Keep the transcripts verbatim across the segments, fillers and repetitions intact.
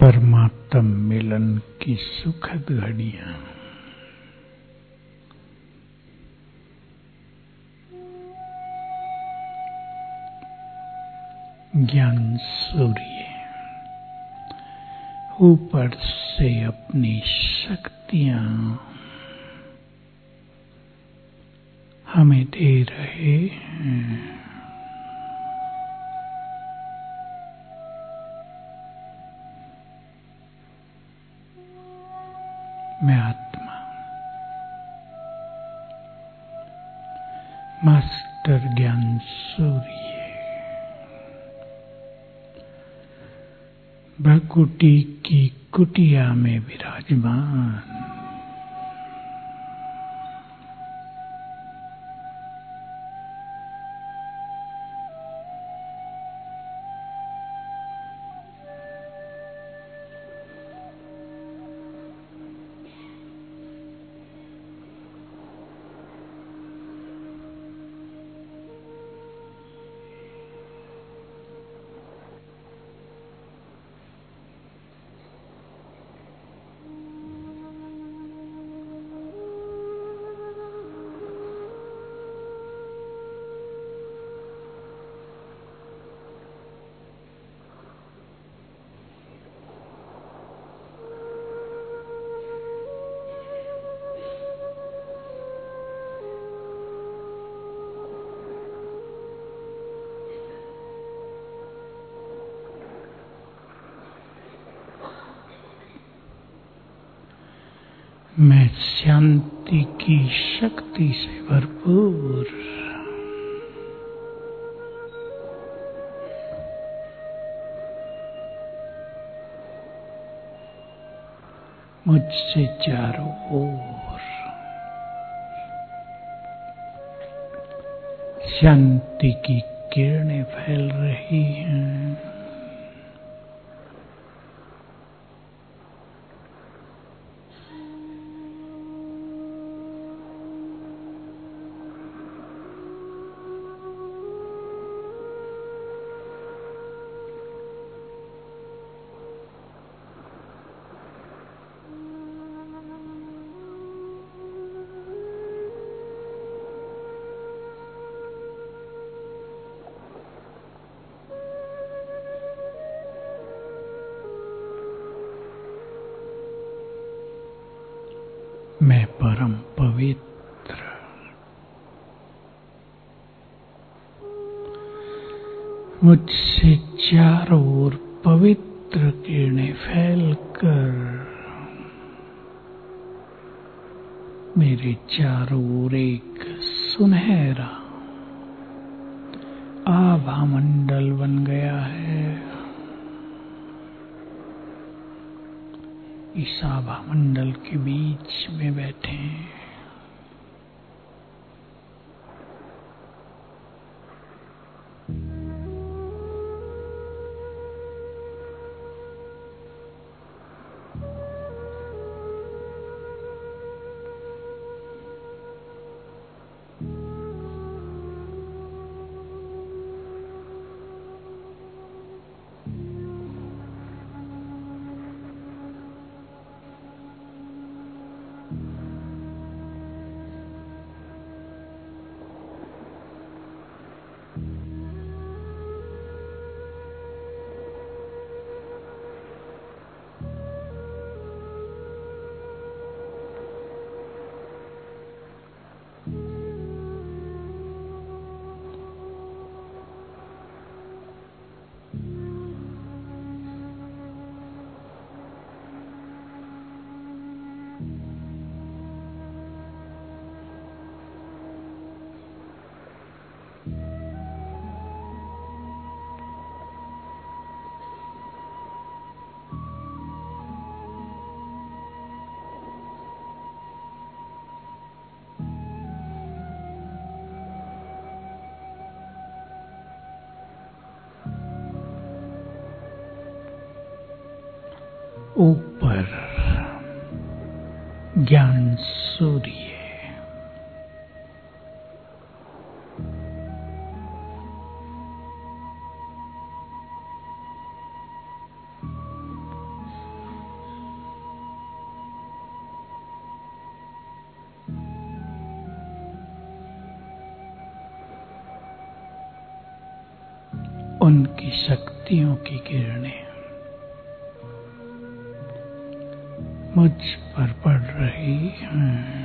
परमात्म मिलन की सुखद घड़ियां। ज्ञान सूर्य ऊपर से अपनी शक्तियां हमें दे रहे हैं। मैं आत्मा मास्टर ज्ञान सूर्य भ्रकुटी की कुटिया में विराजमान मैं शांति की शक्ति से भरपूर मुझसे चारों ओर शांति की किरणें फैल रही हैं। मैं परम पवित्र मुझसे चारों ओर पवित्र किरणें फैलकर मेरे चारों ओर एक सुनहरा आभा मंडल बन गया है। इस आभा मंडल के बीच में बैठे हैं। ऊपर ज्ञान सूर्य उनकी शक्तियों की किरणें मुझ पर पड़ रही हैं।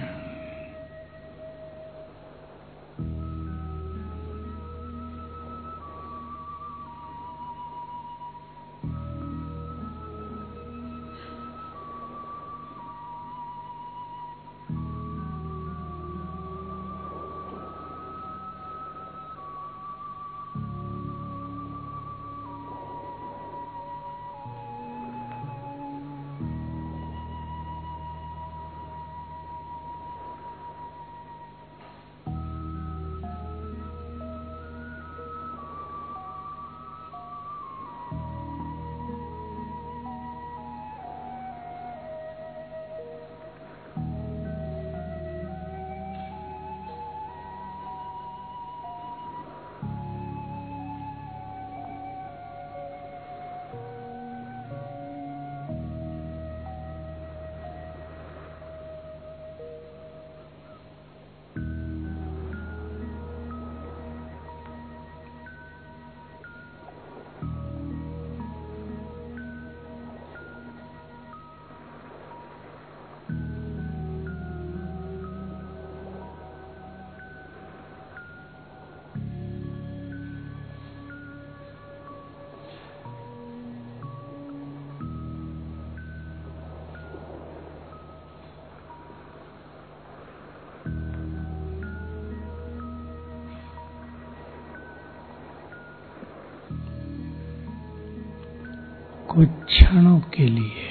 कुछ क्षणों के लिए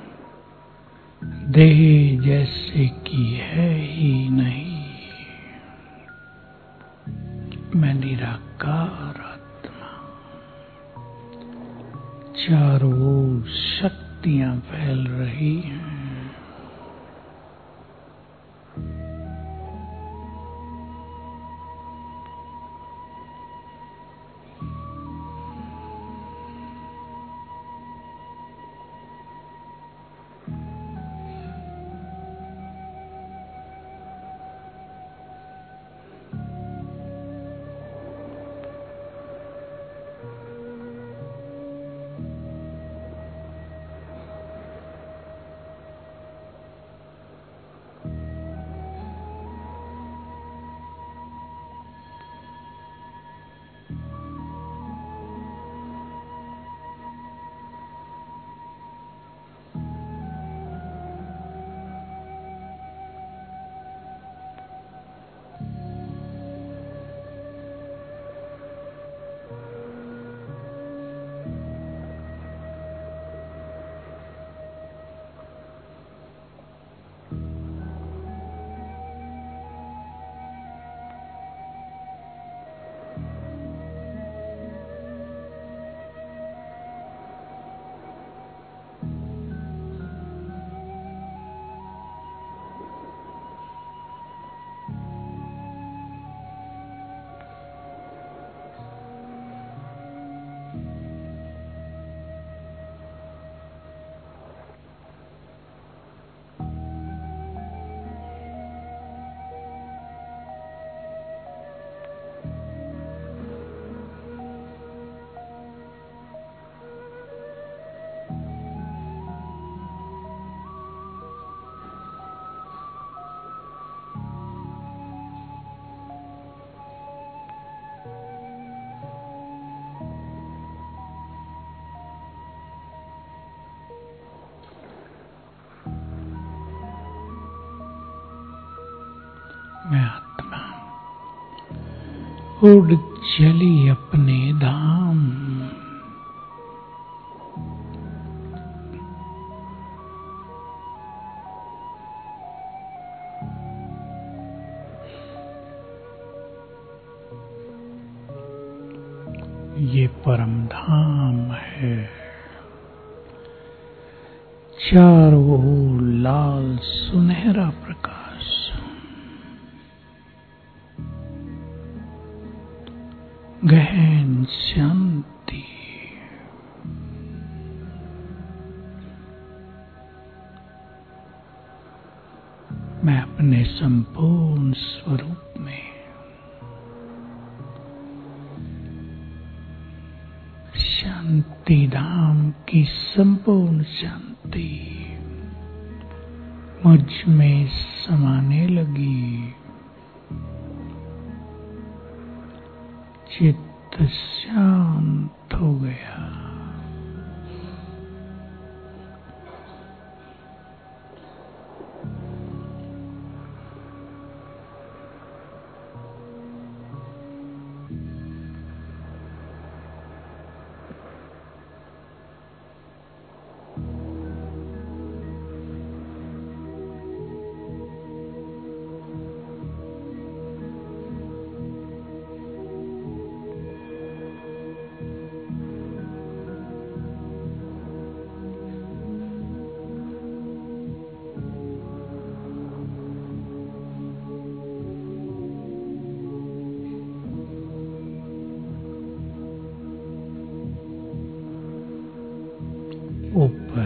देह जैसे कि है ही नहीं, मैं निराकार आत्मा, चारों ओर शक्तियां फैल रही हैं। मैं आत्मा उड़ चली अपने धाम, ये परम धाम है। चारों ओर लाल सुनहरा प्रकाश, गहन शांति, मैं अपने संपूर्ण स्वरूप में मुक्ति धाम की संपूर्ण शांति मुझ में समाने लगी। चित्त शांत हो गया। ऊपर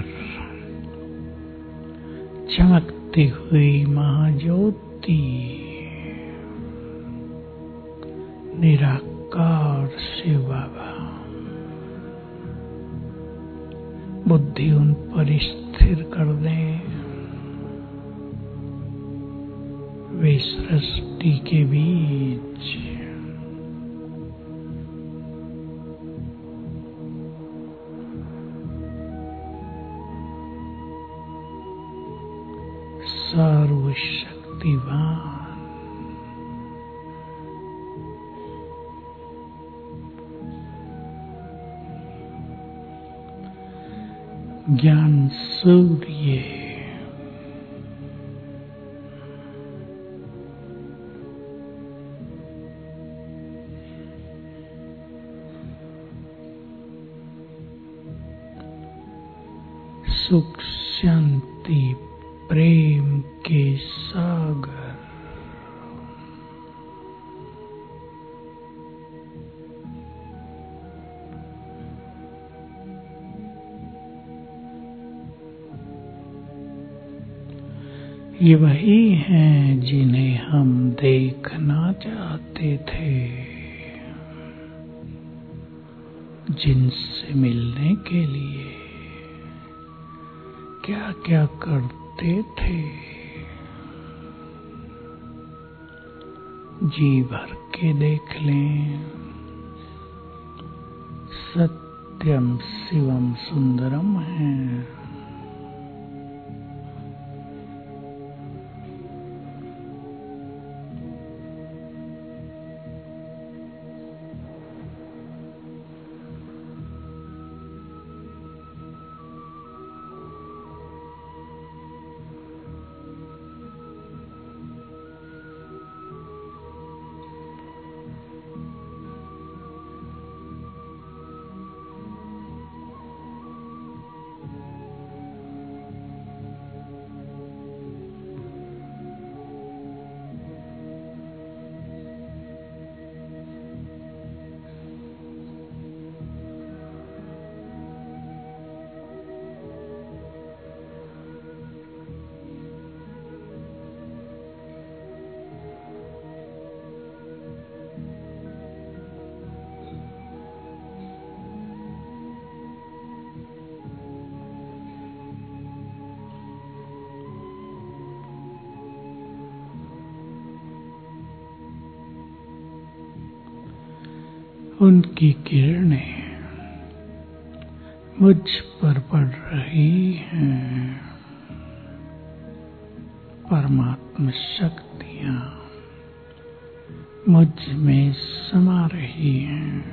चमकती हुई महाज्योति निराकार शिव बाबा, बुद्धि उन पर स्थिर कर दें। वे सृष्टि के बीच सर्वशक्तिवान ज्ञान सूर्य सुख शांति प्रेम के सागर, ये वही हैं जिन्हें हम देखना चाहते थे, जिनसे मिलने के लिए क्या क्या करते थे। जी भर के देख लें। सत्यम शिवम सुंदरम है। उनकी किरणें मुझ पर पड़ रही हैं। परमात्मा शक्तियाँ मुझ में समा रही हैं।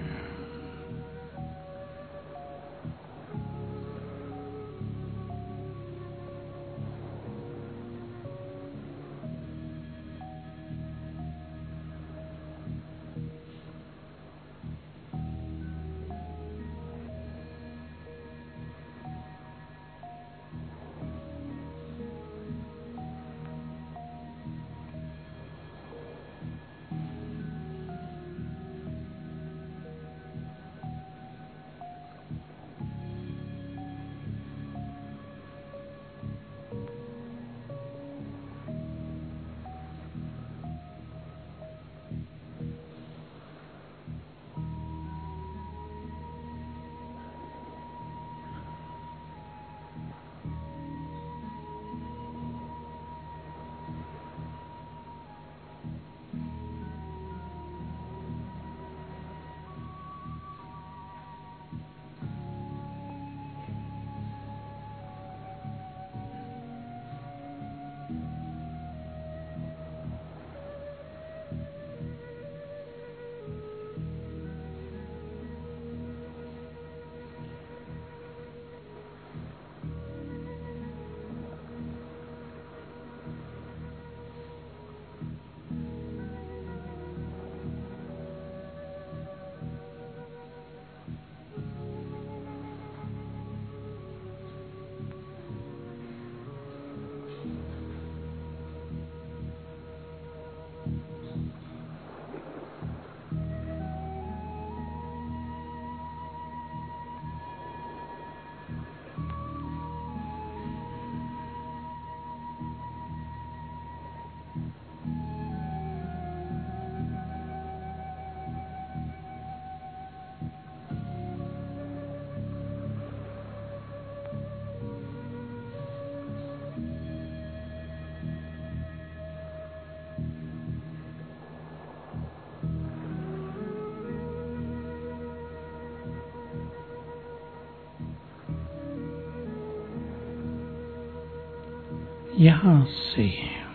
यहाँ से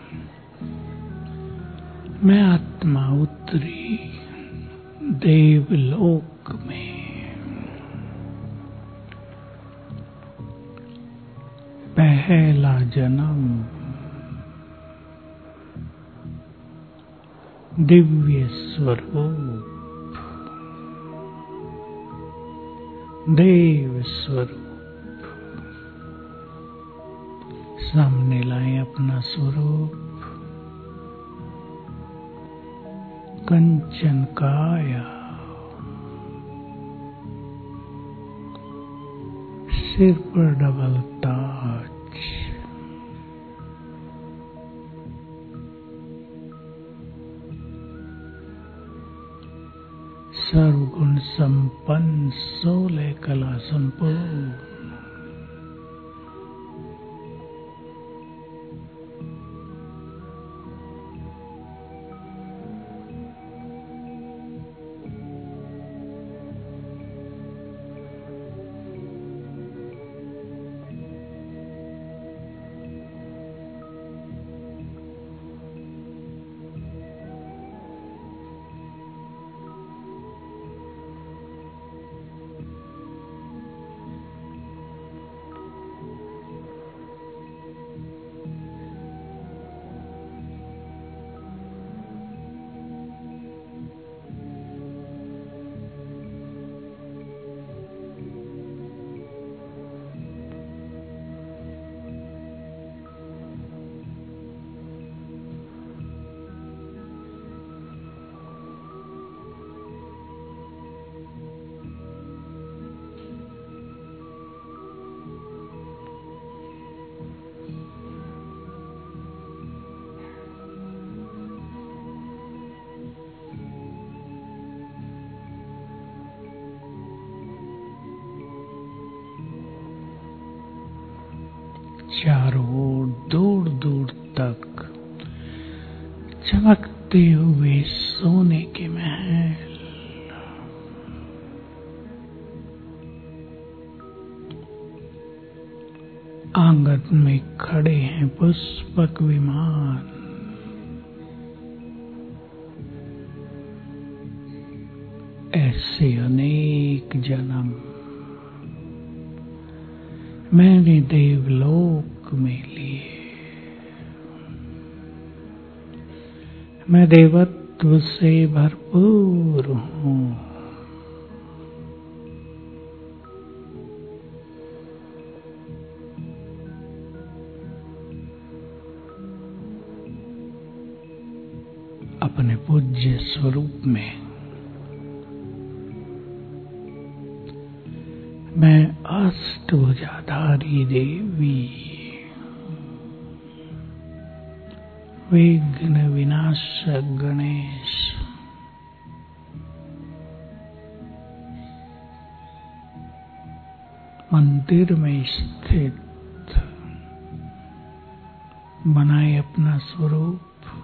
मैं आत्मा उतरी देवलोक में। पहला जन्म दिव्य स्वरूप, देव स्वरूप। सामने लाए अपना स्वरूप, कंचन काया, सिर पर डबल ताज, सर्वगुण संपन्न, सोलह कला संपूर्ण। चारों ओर दूर दूर तक चमकते हुए सोने के महल, आंगन में खड़े हैं पुष्पक विमान, ऐसे अनेक जन्म मैंने देवलोक में लिए। मैं देवत्व से भरपूर हूँ। अपने पूज्य स्वरूप में मैं अष्टभुजाधारी देवी, विघ्न विनाशक गणेश, मंदिर में स्थित बनाए अपना स्वरूप।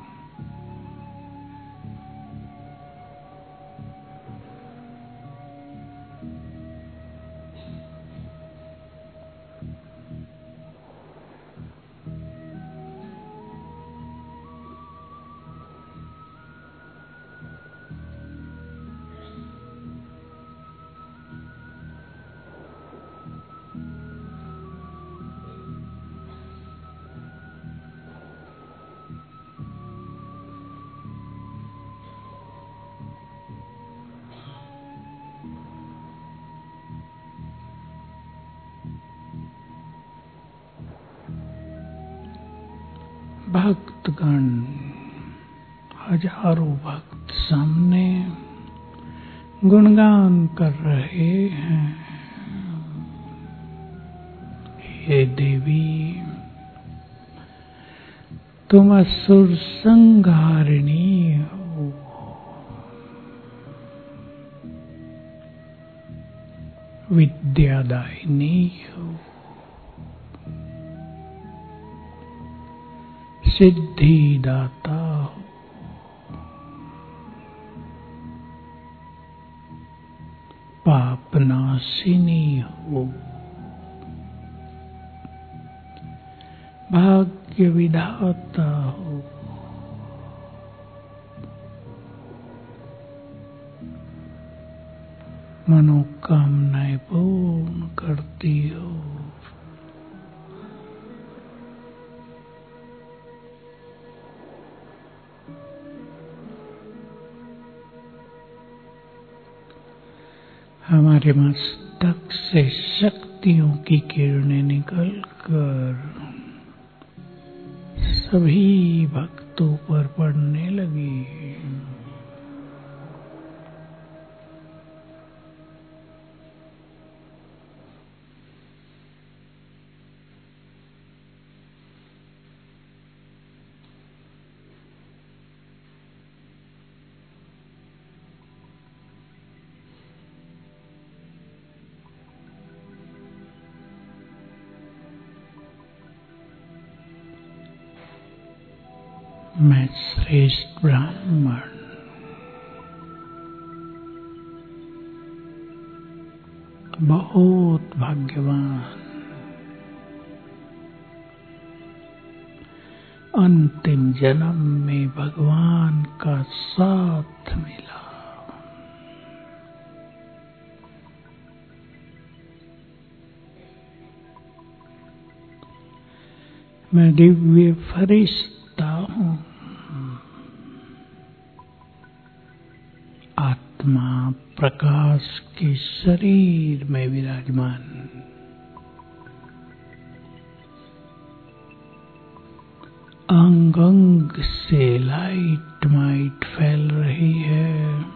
भक्तगण, हजारों भक्त सामने गुणगान कर रहे हैं। हे देवी, तुम असुर संहारिणी हो। विद्यादायिनी हो, सिद्धिदाता हो, पापनाशिनी हो, भक्त भाग्य विधाता हो। मनोकामनाएं पूर्ण करती हो। हमारे मस्तक से शक्तियों की किरणें निकलकर सभी भक्तों पर पड़ने लगी। मैं श्रेष्ठ ब्राह्मण बहुत भाग्यवान, अंतिम जन्म में भगवान का साथ मिला। मैं दिव्य फरिश्ता हूँ, आत्मा प्रकाश के शरीर में विराजमान। अंग अंग से लाइट माइट फैल रही है।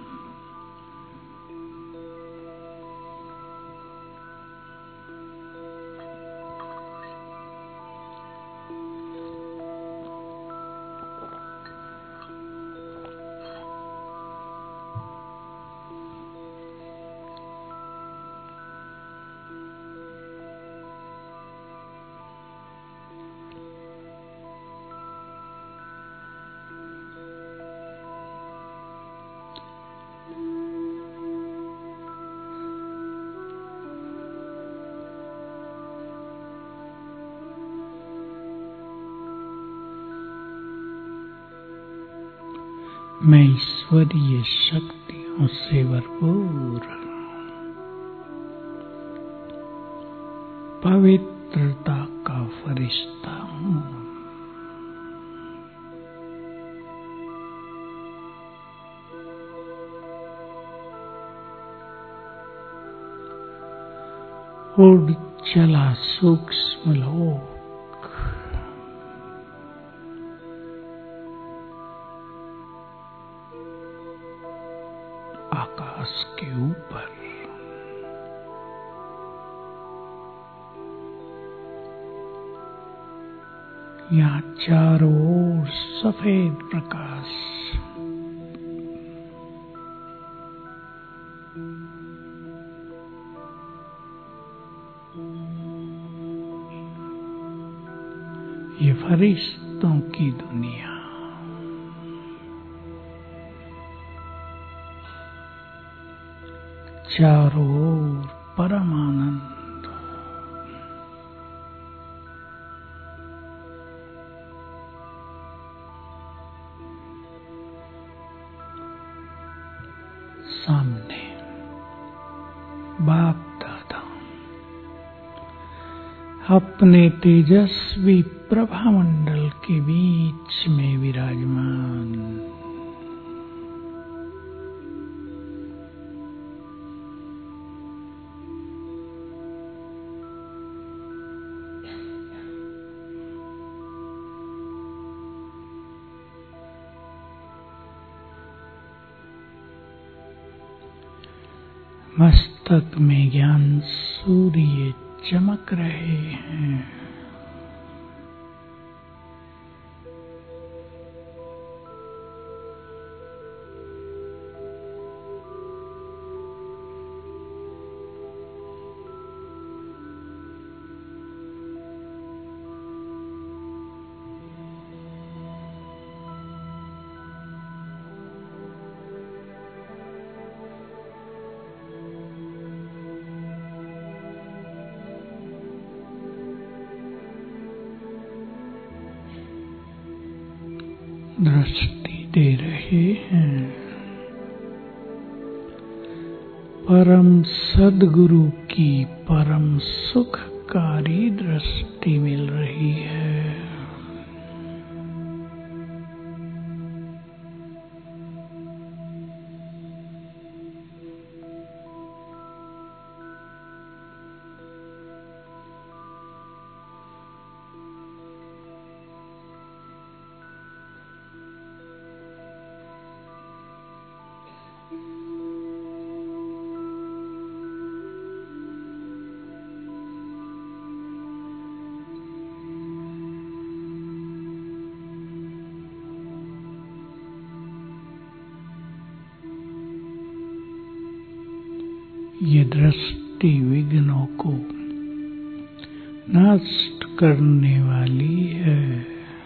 मैं ईश्वरीय शक्तियों से भरपूर पवित्रता का फरिश्ता हूँ। उड़ चला सूक्ष्म लोक, आकाश के ऊपर। यहाँ चारों ओर सफेद प्रकाश, ये फरिश्तों की दुनिया। चारों ओर परम आनंद। सामने बाप दादा अपने तेजस्वी प्रभामंडल के बीच में विराजमान। मस्तक में ज्ञान सूर्य चमक रहे हैं। दृष्टि दे रहे हैं। परम सद्गुरु की परम सुखकारी दृष्टि मिल रही है। ये दृष्टि विघ्नों को नष्ट करने वाली है।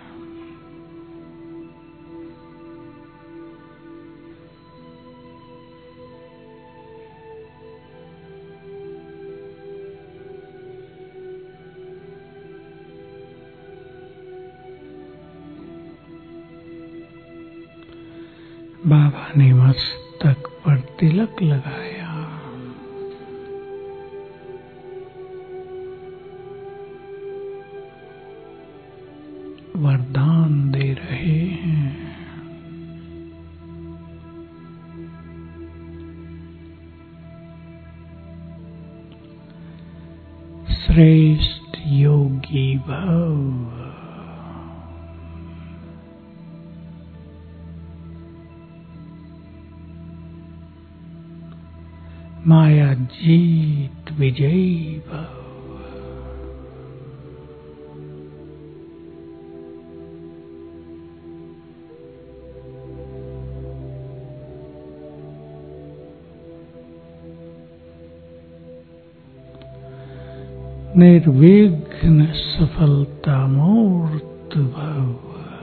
बाबा ने मस्तक पर तिलक लगाया, वरदान दे रहे हैं। श्रेष्ठ योगी भव। माया जीत विजयी भव। निर्विघ्न सफलता मूर्त भव।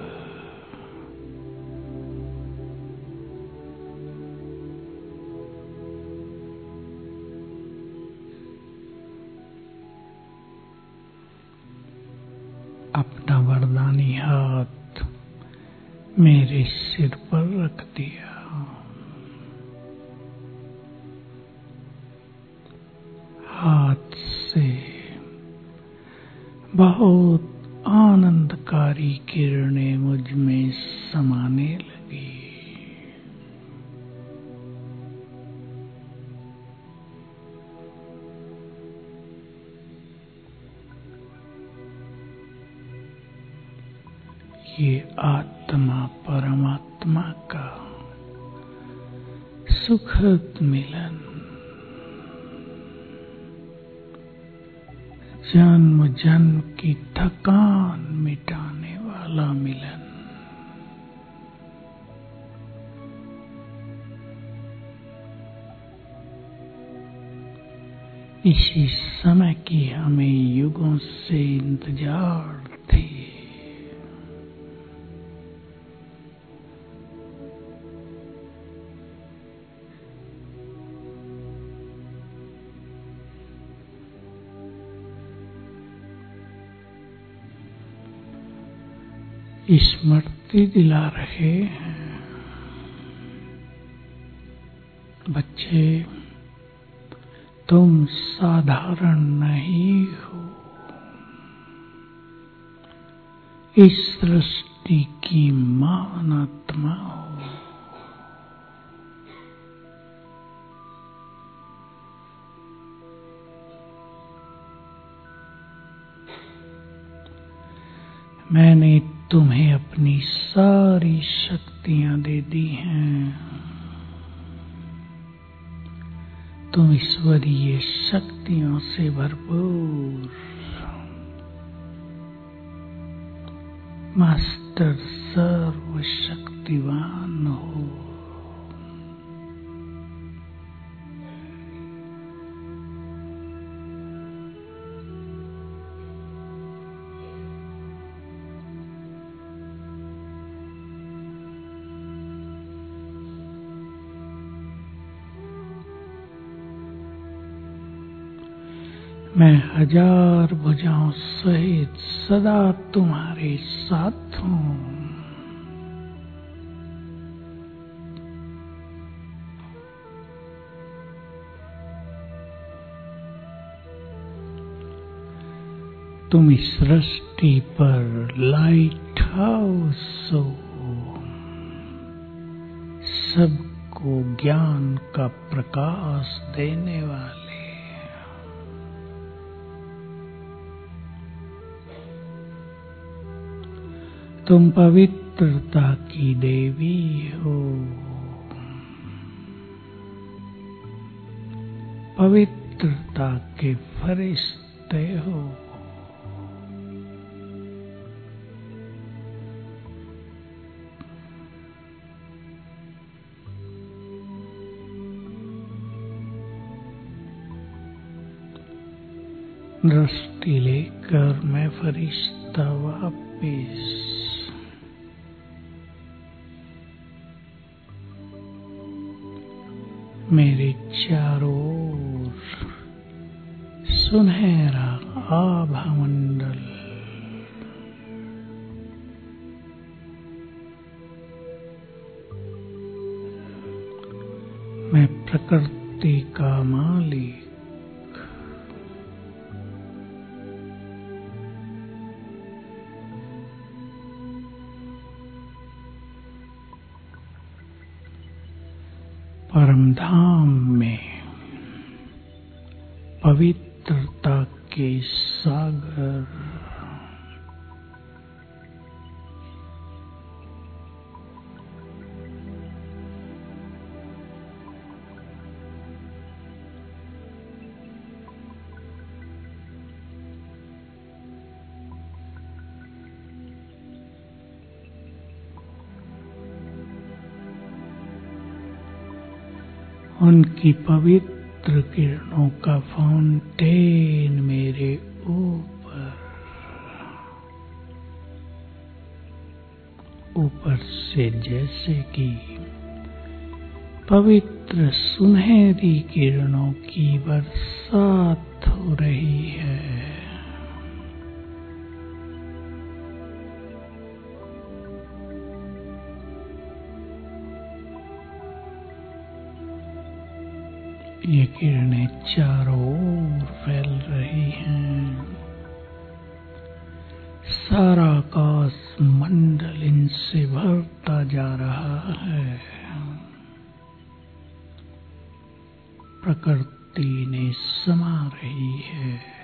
अपना वरदानी हाथ मेरे सिर पर रख दिया। हाथ से बहुत आनंदकारी किरणें मुझ में समाने लगी। ये आत्मा परमात्मा का सुखद मिलन, जन्म जन्म की थकान मिटाने वाला मिलन। इसी समय की हमें युगों से इंतजार थी। स्मृति दिला रहे हैं, बच्चे तुम साधारण नहीं हो। इस सृष्टि की महान आत्मा हो। मैंने तुम्हें अपनी सारी शक्तियां दे दी हैं। तुम ईश्वरीय शक्तियों से भरपूर मास्टर सर्वशक्तिवान हो। मैं हजार भुजाओं सहित सदा तुम्हारे साथ हूँ। तुम इस सृष्टि पर लाइट हाउस हो, सबको ज्ञान का प्रकाश देने वाले। तुम पवित्रता की देवी हो, पवित्रता के फरिश्ते हो। दृष्टि लेकर मैं फरिश्ता वापिस मेरे चारों ओर सुनहरा आभा मंडल, मैं प्रकृति का मालिक, परम धाम में पवित्रता के सागर, उनकी पवित्र किरणों का फाउंटेन मेरे ऊपर, ऊपर से जैसे कि पवित्र सुनहरी किरणों की बरसात हो रही है। ये किरणें चारों ओर फैल रही हैं, सारा आकाश मंडल इनसे भरता जा रहा है। प्रकृति ने समा रही है।